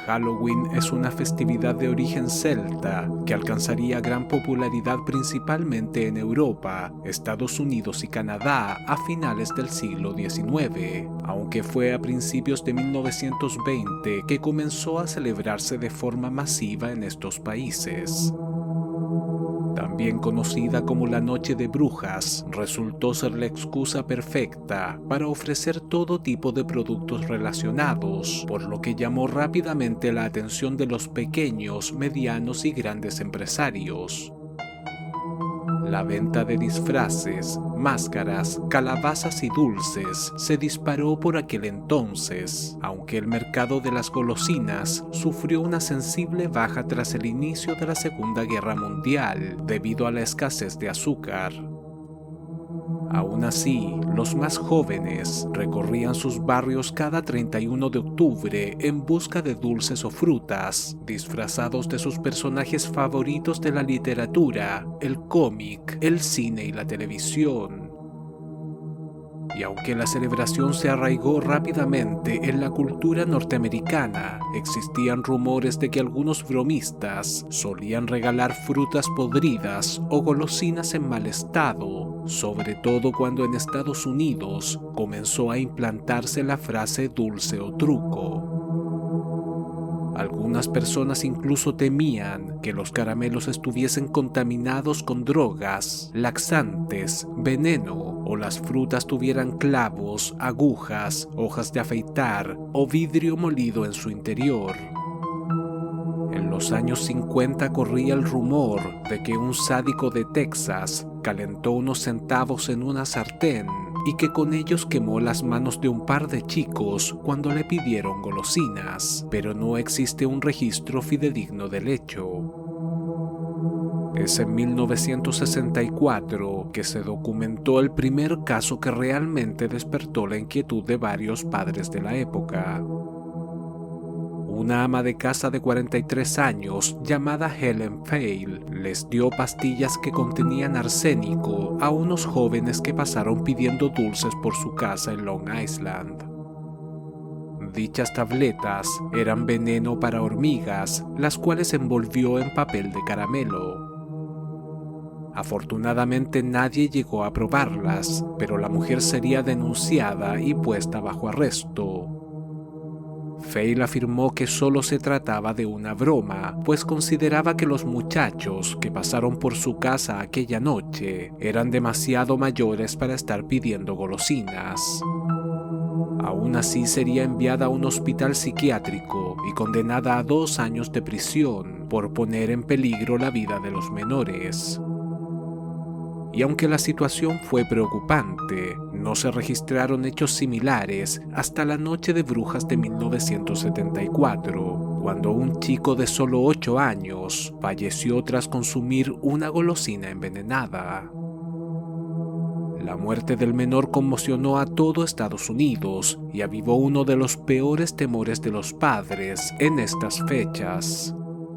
Halloween es una festividad de origen celta que alcanzaría gran popularidad principalmente en Europa, Estados Unidos y Canadá a finales del siglo XIX, aunque fue a principios de 1920 que comenzó a celebrarse de forma masiva en estos países. También conocida como la Noche de Brujas, resultó ser la excusa perfecta para ofrecer todo tipo de productos relacionados, por lo que llamó rápidamente la atención de los pequeños, medianos y grandes empresarios. La venta de disfraces, máscaras, calabazas y dulces se disparó por aquel entonces, aunque el mercado de las golosinas sufrió una sensible baja tras el inicio de la Segunda Guerra Mundial debido a la escasez de azúcar. Aún así, los más jóvenes recorrían sus barrios cada 31 de octubre en busca de dulces o frutas, disfrazados de sus personajes favoritos de la literatura, el cómic, el cine y la televisión. Y aunque la celebración se arraigó rápidamente en la cultura norteamericana, existían rumores de que algunos bromistas solían regalar frutas podridas o golosinas en mal estado, sobre todo cuando en Estados Unidos comenzó a implantarse la frase dulce o truco. Algunas personas incluso temían que los caramelos estuviesen contaminados con drogas, laxantes, veneno o las frutas tuvieran clavos, agujas, hojas de afeitar o vidrio molido en su interior. En los años 50 corría el rumor de que un sádico de Texas calentó unos centavos en una sartén y que con ellos quemó las manos de un par de chicos cuando le pidieron golosinas, pero no existe un registro fidedigno del hecho. Es en 1964 que se documentó el primer caso que realmente despertó la inquietud de varios padres de la época. Una ama de casa de 43 años, llamada Helen Fail, les dio pastillas que contenían arsénico a unos jóvenes que pasaron pidiendo dulces por su casa en Long Island. Dichas tabletas eran veneno para hormigas, las cuales envolvió en papel de caramelo. Afortunadamente nadie llegó a probarlas, pero la mujer sería denunciada y puesta bajo arresto. Fail afirmó que solo se trataba de una broma, pues consideraba que los muchachos que pasaron por su casa aquella noche eran demasiado mayores para estar pidiendo golosinas. Aún así sería enviada a un hospital psiquiátrico y condenada a 2 años de prisión por poner en peligro la vida de los menores. Y aunque la situación fue preocupante, no se registraron hechos similares hasta la Noche de Brujas de 1974, cuando un chico de solo 8 años falleció tras consumir una golosina envenenada. La muerte del menor conmocionó a todo Estados Unidos y avivó uno de los peores temores de los padres en estas fechas.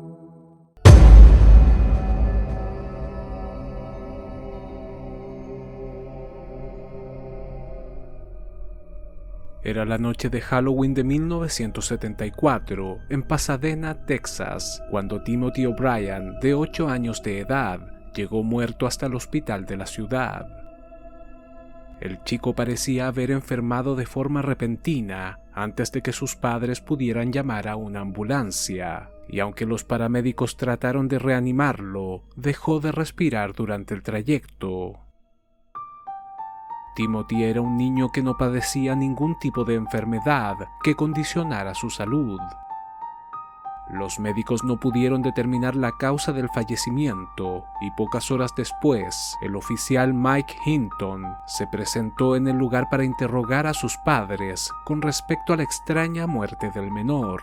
Era la noche de Halloween de 1974 en Pasadena, Texas, cuando Timothy O'Brien, de 8 años de edad, llegó muerto hasta el hospital de la ciudad. El chico parecía haber enfermado de forma repentina antes de que sus padres pudieran llamar a una ambulancia, y aunque los paramédicos trataron de reanimarlo, dejó de respirar durante el trayecto. Timothy era un niño que no padecía ningún tipo de enfermedad que condicionara su salud. Los médicos no pudieron determinar la causa del fallecimiento y pocas horas después, el oficial Mike Hinton se presentó en el lugar para interrogar a sus padres con respecto a la extraña muerte del menor.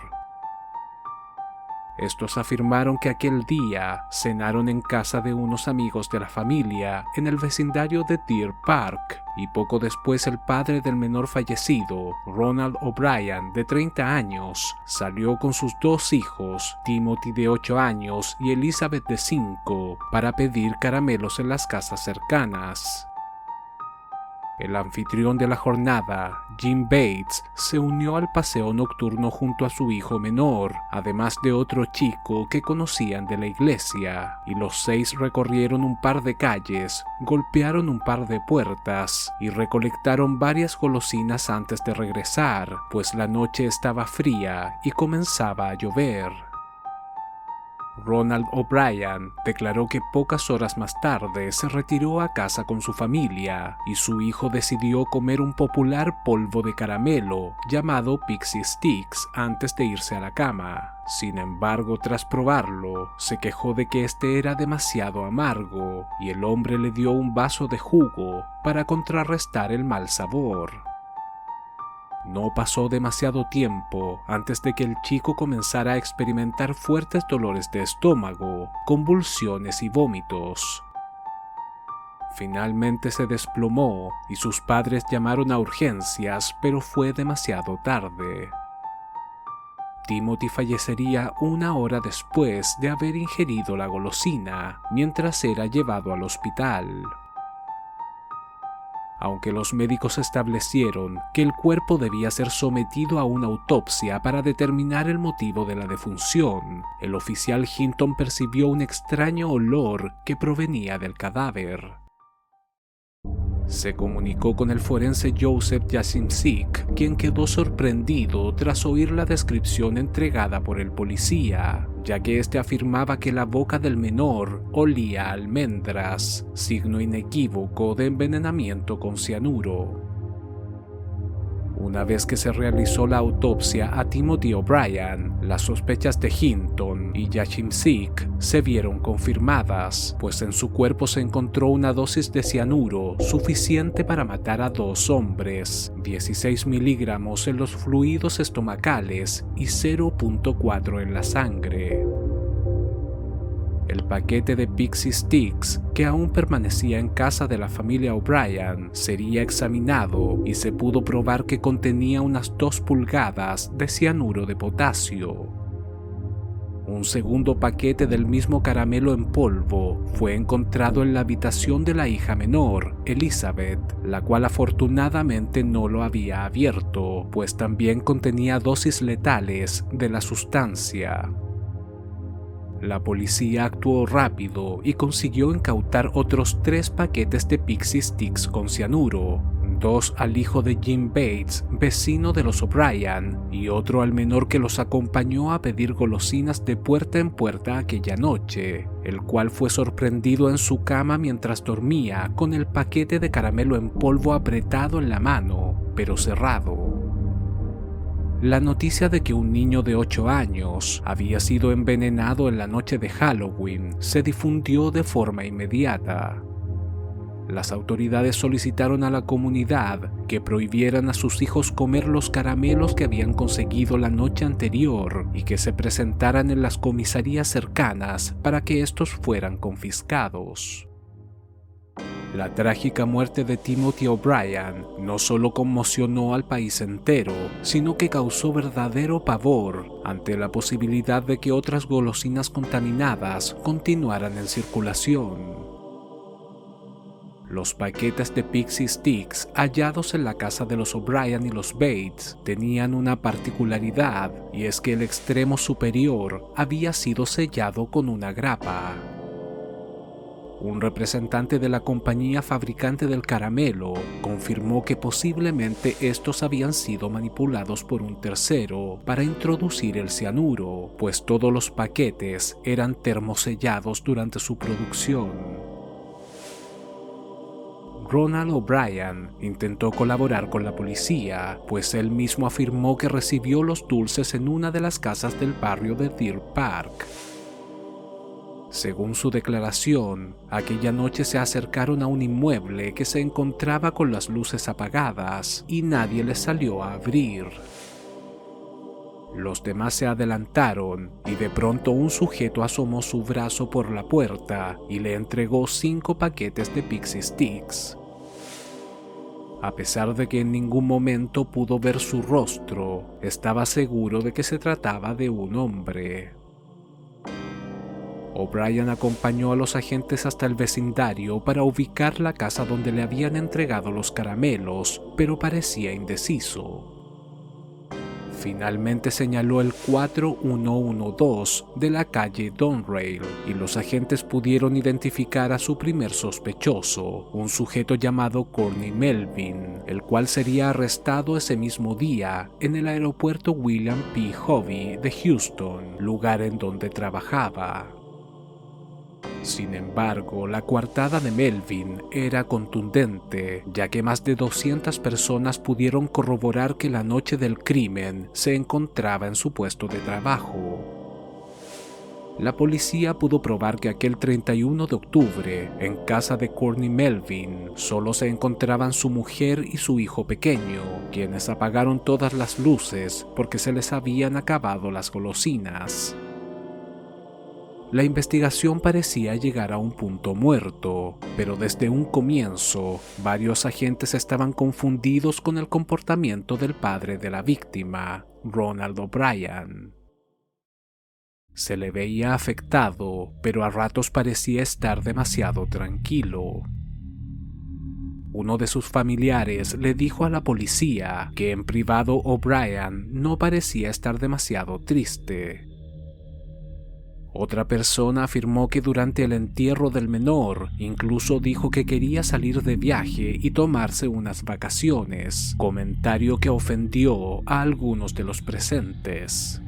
Estos afirmaron que aquel día cenaron en casa de unos amigos de la familia en el vecindario de Deer Park y poco después el padre del menor fallecido, Ronald O'Brien, de 30 años, salió con sus 2 hijos, Timothy de 8 años y Elizabeth de 5, para pedir caramelos en las casas cercanas. El anfitrión de la jornada, Jim Bates, se unió al paseo nocturno junto a su hijo menor, además de otro chico que conocían de la iglesia, y los 6 recorrieron un par de calles, golpearon un par de puertas y recolectaron varias golosinas antes de regresar, pues la noche estaba fría y comenzaba a llover. Ronald O'Brien declaró que pocas horas más tarde se retiró a casa con su familia y su hijo decidió comer un popular polvo de caramelo llamado Pixie Sticks antes de irse a la cama. Sin embargo, tras probarlo, se quejó de que este era demasiado amargo y el hombre le dio un vaso de jugo para contrarrestar el mal sabor. No pasó demasiado tiempo antes de que el chico comenzara a experimentar fuertes dolores de estómago, convulsiones y vómitos. Finalmente se desplomó y sus padres llamaron a urgencias, pero fue demasiado tarde. Timothy fallecería 1 hora después de haber ingerido la golosina mientras era llevado al hospital. Aunque los médicos establecieron que el cuerpo debía ser sometido a una autopsia para determinar el motivo de la defunción, el oficial Hinton percibió un extraño olor que provenía del cadáver. Se comunicó con el forense Joseph Jasimczyk, quien quedó sorprendido tras oír la descripción entregada por el policía, ya que este afirmaba que la boca del menor olía a almendras, signo inequívoco de envenenamiento con cianuro. Una vez que se realizó la autopsia a Timothy O'Brien, las sospechas de Hinton y Jasimczyk se vieron confirmadas, pues en su cuerpo se encontró una dosis de cianuro suficiente para matar a 2 hombres, 16 miligramos en los fluidos estomacales y 0.4 en la sangre. El paquete de Pixie Sticks, que aún permanecía en casa de la familia O'Brien, sería examinado y se pudo probar que contenía unas 2 pulgadas de cianuro de potasio. Un segundo paquete del mismo caramelo en polvo fue encontrado en la habitación de la hija menor, Elizabeth, la cual afortunadamente no lo había abierto, pues también contenía dosis letales de la sustancia. La policía actuó rápido y consiguió incautar otros 3 paquetes de Pixie Sticks con cianuro, 2 al hijo de Jim Bates, vecino de los O'Brien, y otro al menor que los acompañó a pedir golosinas de puerta en puerta aquella noche, el cual fue sorprendido en su cama mientras dormía con el paquete de caramelo en polvo apretado en la mano, pero cerrado. La noticia de que un niño de 8 años había sido envenenado en la noche de Halloween se difundió de forma inmediata. Las autoridades solicitaron a la comunidad que prohibieran a sus hijos comer los caramelos que habían conseguido la noche anterior y que se presentaran en las comisarías cercanas para que estos fueran confiscados. La trágica muerte de Timothy O'Brien no solo conmocionó al país entero, sino que causó verdadero pavor ante la posibilidad de que otras golosinas contaminadas continuaran en circulación. Los paquetes de Pixie Sticks hallados en la casa de los O'Brien y los Bates tenían una particularidad, y es que el extremo superior había sido sellado con una grapa. Un representante de la compañía fabricante del caramelo confirmó que posiblemente estos habían sido manipulados por un tercero para introducir el cianuro, pues todos los paquetes eran termosellados durante su producción. Ronald O'Brien intentó colaborar con la policía, pues él mismo afirmó que recibió los dulces en una de las casas del barrio de Deer Park. Según su declaración, aquella noche se acercaron a un inmueble que se encontraba con las luces apagadas y nadie les salió a abrir. Los demás se adelantaron y de pronto un sujeto asomó su brazo por la puerta y le entregó 5 paquetes de Pixie Sticks. A pesar de que en ningún momento pudo ver su rostro, estaba seguro de que se trataba de un hombre. O'Brien acompañó a los agentes hasta el vecindario para ubicar la casa donde le habían entregado los caramelos, pero parecía indeciso. Finalmente señaló el 4112 de la calle Donerail y los agentes pudieron identificar a su primer sospechoso, un sujeto llamado Courtney Melvin, el cual sería arrestado ese mismo día en el aeropuerto William P. Hobby de Houston, lugar en donde trabajaba. Sin embargo, la coartada de Melvin era contundente, ya que más de 200 personas pudieron corroborar que la noche del crimen se encontraba en su puesto de trabajo. La policía pudo probar que aquel 31 de octubre, en casa de Courtney Melvin, solo se encontraban su mujer y su hijo pequeño, quienes apagaron todas las luces porque se les habían acabado las golosinas. La investigación parecía llegar a un punto muerto, pero desde un comienzo, varios agentes estaban confundidos con el comportamiento del padre de la víctima, Ronald O'Brien. Se le veía afectado, pero a ratos parecía estar demasiado tranquilo. Uno de sus familiares le dijo a la policía que en privado O'Brien no parecía estar demasiado triste. Otra persona afirmó que durante el entierro del menor incluso dijo que quería salir de viaje y tomarse unas vacaciones, comentario que ofendió a algunos de los presentes.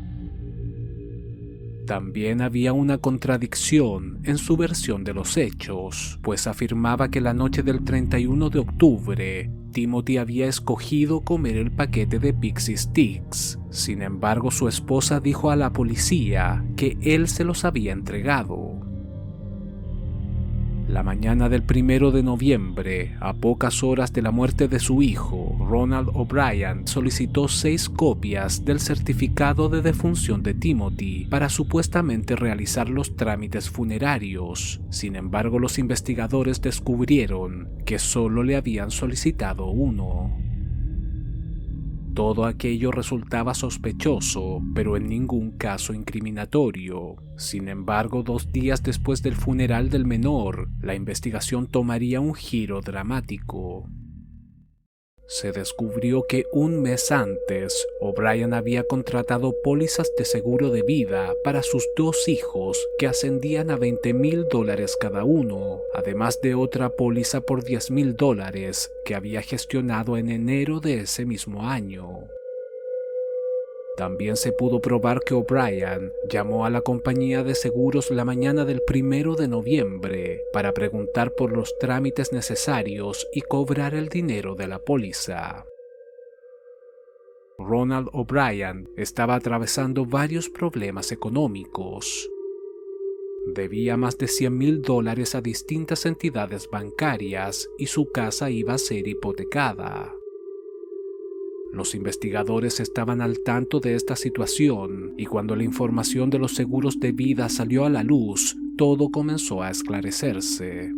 También había una contradicción en su versión de los hechos, pues afirmaba que la noche del 31 de octubre, Timothy había escogido comer el paquete de Pixie Sticks. Sin embargo, su esposa dijo a la policía que él se los había entregado. La mañana del 1 de noviembre, a pocas horas de la muerte de su hijo, Ronald O'Brien solicitó 6 copias del certificado de defunción de Timothy para supuestamente realizar los trámites funerarios. Sin embargo, los investigadores descubrieron que solo le habían solicitado uno. Todo aquello resultaba sospechoso, pero en ningún caso incriminatorio. Sin embargo, 2 días después del funeral del menor, la investigación tomaría un giro dramático. Se descubrió que un mes antes, O'Brien había contratado pólizas de seguro de vida para sus 2 hijos que ascendían a $20,000 cada uno, además de otra póliza por $10,000 que había gestionado en enero de ese mismo año. También se pudo probar que O'Brien llamó a la compañía de seguros la mañana del 1 de noviembre para preguntar por los trámites necesarios y cobrar el dinero de la póliza. Ronald O'Brien estaba atravesando varios problemas económicos. Debía más de $100,000 a distintas entidades bancarias y su casa iba a ser hipotecada. Los investigadores estaban al tanto de esta situación y cuando la información de los seguros de vida salió a la luz, todo comenzó a esclarecerse.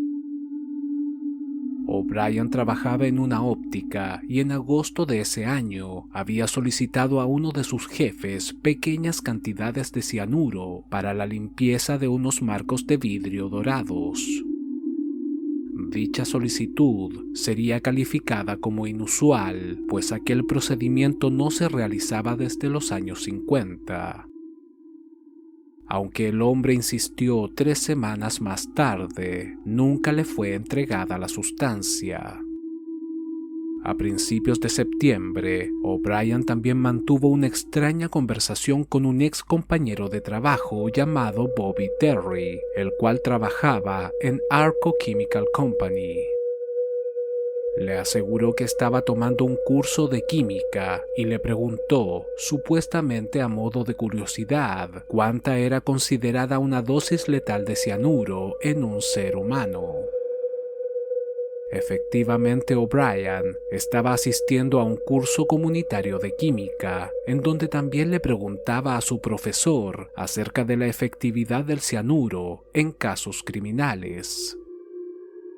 O'Brien trabajaba en una óptica y en agosto de ese año había solicitado a uno de sus jefes pequeñas cantidades de cianuro para la limpieza de unos marcos de vidrio dorados. Dicha solicitud sería calificada como inusual, pues aquel procedimiento no se realizaba desde los años 50. Aunque el hombre insistió 3 semanas más tarde, nunca le fue entregada la sustancia. A principios de septiembre, O'Brien también mantuvo una extraña conversación con un ex compañero de trabajo llamado Bobby Terry, el cual trabajaba en Arco Chemical Company. Le aseguró que estaba tomando un curso de química y le preguntó, supuestamente a modo de curiosidad, cuánta era considerada una dosis letal de cianuro en un ser humano. Efectivamente, O'Brien estaba asistiendo a un curso comunitario de química, en donde también le preguntaba a su profesor acerca de la efectividad del cianuro en casos criminales.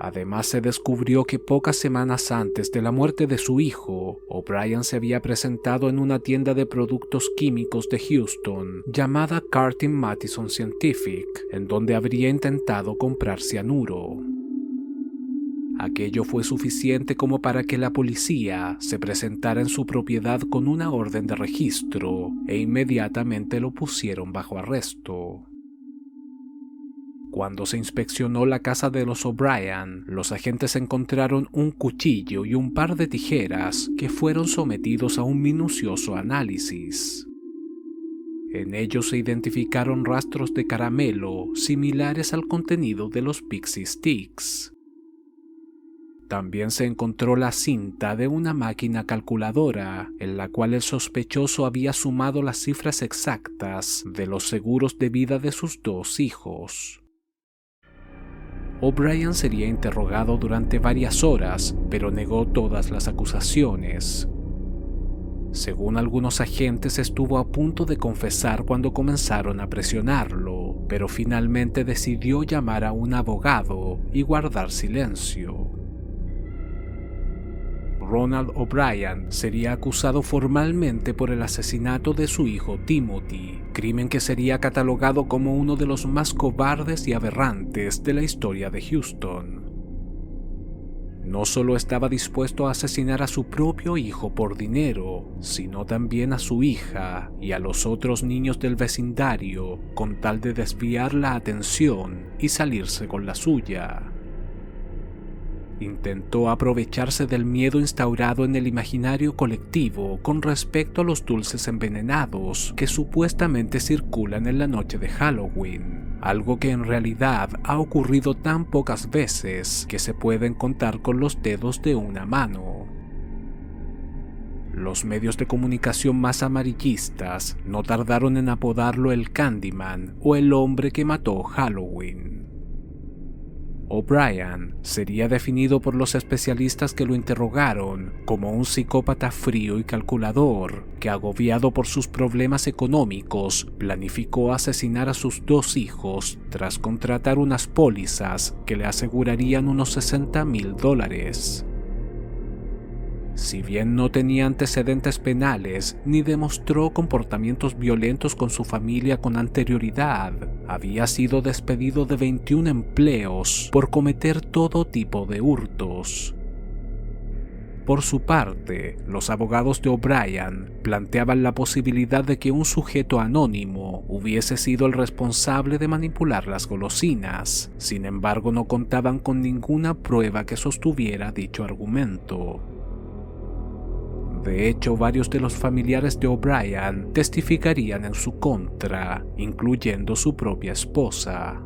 Además, se descubrió que pocas semanas antes de la muerte de su hijo, O'Brien se había presentado en una tienda de productos químicos de Houston llamada Cartin Mattison Scientific, en donde habría intentado comprar cianuro. Aquello fue suficiente como para que la policía se presentara en su propiedad con una orden de registro e inmediatamente lo pusieron bajo arresto. Cuando se inspeccionó la casa de los O'Brien, los agentes encontraron un cuchillo y un par de tijeras que fueron sometidos a un minucioso análisis. En ellos se identificaron rastros de caramelo similares al contenido de los Pixie Sticks. También se encontró la cinta de una máquina calculadora en la cual el sospechoso había sumado las cifras exactas de los seguros de vida de sus dos hijos. O'Brien sería interrogado durante varias horas, pero negó todas las acusaciones. Según algunos agentes, estuvo a punto de confesar cuando comenzaron a presionarlo, pero finalmente decidió llamar a un abogado y guardar silencio. Ronald O'Brien sería acusado formalmente por el asesinato de su hijo Timothy, crimen que sería catalogado como uno de los más cobardes y aberrantes de la historia de Houston. No solo estaba dispuesto a asesinar a su propio hijo por dinero, sino también a su hija y a los otros niños del vecindario, con tal de desviar la atención y salirse con la suya. Intentó aprovecharse del miedo instaurado en el imaginario colectivo con respecto a los dulces envenenados que supuestamente circulan en la noche de Halloween, algo que en realidad ha ocurrido tan pocas veces que se pueden contar con los dedos de una mano. Los medios de comunicación más amarillistas no tardaron en apodarlo el Candyman o el hombre que mató Halloween. O'Brien sería definido por los especialistas que lo interrogaron como un psicópata frío y calculador que, agobiado por sus problemas económicos, planificó asesinar a sus dos hijos tras contratar unas pólizas que le asegurarían unos $60,000. Si bien no tenía antecedentes penales ni demostró comportamientos violentos con su familia con anterioridad, había sido despedido de 21 empleos por cometer todo tipo de hurtos. Por su parte, los abogados de O'Brien planteaban la posibilidad de que un sujeto anónimo hubiese sido el responsable de manipular las golosinas. Sin embargo, no contaban con ninguna prueba que sostuviera dicho argumento. De hecho, varios de los familiares de O'Brien testificarían en su contra, incluyendo su propia esposa.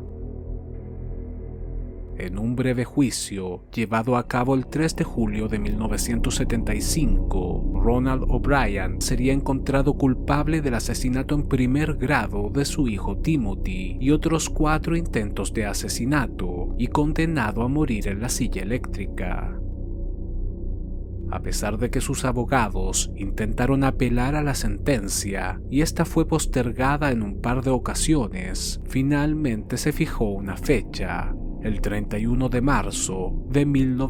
En un breve juicio, llevado a cabo el 3 de julio de 1975, Ronald O'Brien sería encontrado culpable del asesinato en primer grado de su hijo Timothy y otros 4 intentos de asesinato, y condenado a morir en la silla eléctrica. A pesar de que sus abogados intentaron apelar a la sentencia y esta fue postergada en un par de ocasiones, finalmente se fijó una fecha, el 31 de marzo de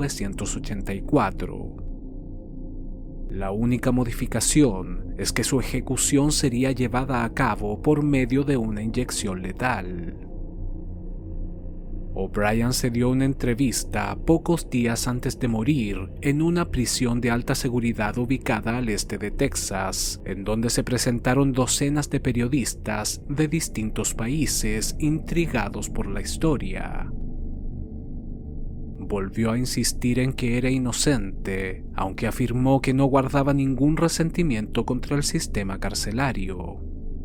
1984. La única modificación es que su ejecución sería llevada a cabo por medio de una inyección letal. O'Brien se dio una entrevista pocos días antes de morir en una prisión de alta seguridad ubicada al este de Texas, en donde se presentaron docenas de periodistas de distintos países intrigados por la historia. Volvió a insistir en que era inocente, aunque afirmó que no guardaba ningún resentimiento contra el sistema carcelario.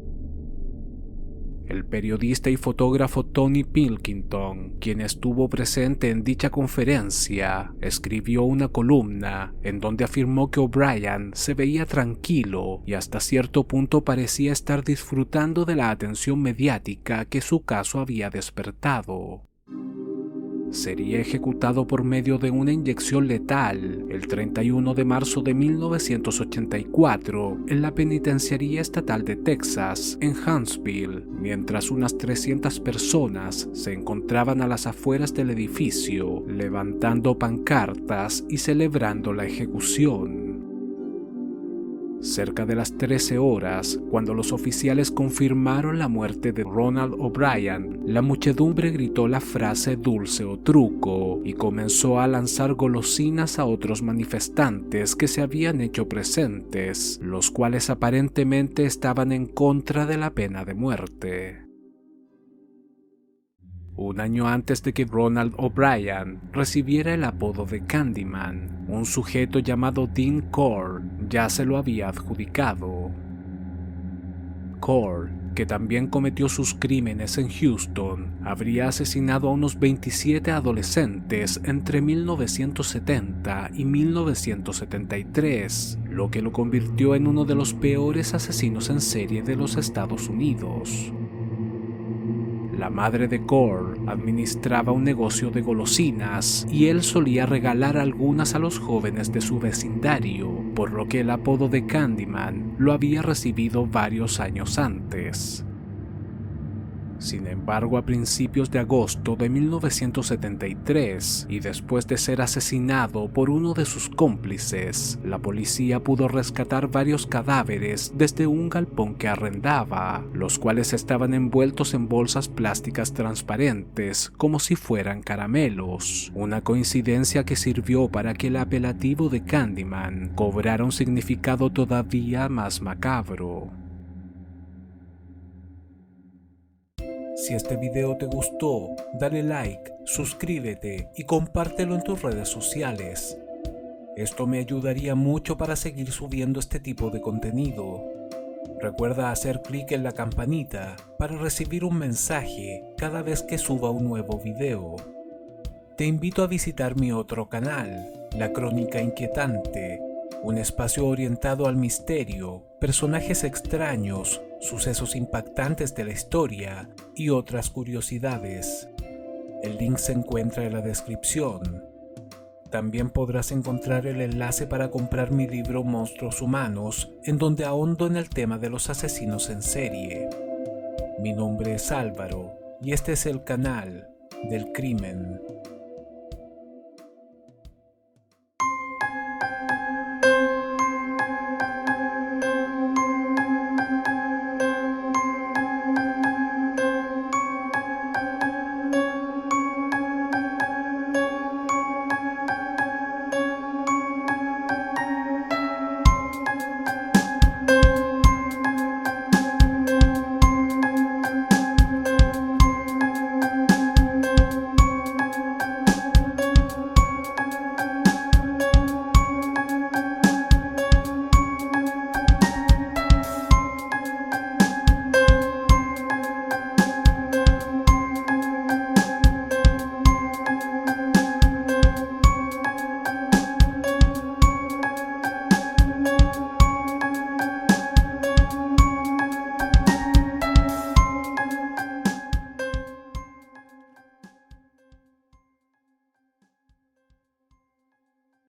El periodista y fotógrafo Tony Pilkington, quien estuvo presente en dicha conferencia, escribió una columna en donde afirmó que O'Brien se veía tranquilo y hasta cierto punto parecía estar disfrutando de la atención mediática que su caso había despertado. sería ejecutado por medio de una inyección letal el 31 de marzo de 1984 en la Penitenciaría Estatal de Texas, en Huntsville, mientras unas 300 personas se encontraban a las afueras del edificio, levantando pancartas y celebrando la ejecución. Cerca de las 13 horas, cuando los oficiales confirmaron la muerte de Ronald O'Brien, la muchedumbre gritó la frase "dulce o truco" y comenzó a lanzar golosinas a otros manifestantes que se habían hecho presentes, los cuales aparentemente estaban en contra de la pena de muerte. Un año antes de que Ronald O'Brien recibiera el apodo de Candyman, un sujeto llamado Dean Core ya se lo había adjudicado. Core, que también cometió sus crímenes en Houston, habría asesinado a unos 27 adolescentes entre 1970 y 1973, lo que lo convirtió en uno de los peores asesinos en serie de los Estados Unidos. La madre de Core administraba un negocio de golosinas y él solía regalar algunas a los jóvenes de su vecindario, por lo que el apodo de Candyman lo había recibido varios años antes. Sin embargo, a principios de agosto de 1973, y después de ser asesinado por uno de sus cómplices, la policía pudo rescatar varios cadáveres desde un galpón que arrendaba, los cuales estaban envueltos en bolsas plásticas transparentes como si fueran caramelos, una coincidencia que sirvió para que el apelativo de Candyman cobrara un significado todavía más macabro. Si este video te gustó, dale like, suscríbete y compártelo en tus redes sociales. Esto me ayudaría mucho para seguir subiendo este tipo de contenido. Recuerda hacer clic en la campanita para recibir un mensaje cada vez que suba un nuevo video. Te invito a visitar mi otro canal, La Crónica Inquietante, un espacio orientado al misterio, personajes extraños, sucesos impactantes de la historia y otras curiosidades. El link se encuentra en la descripción. También podrás encontrar el enlace para comprar mi libro Monstruos Humanos, en donde ahondo en el tema de los asesinos en serie. Mi nombre es Álvaro y este es el canal del crimen.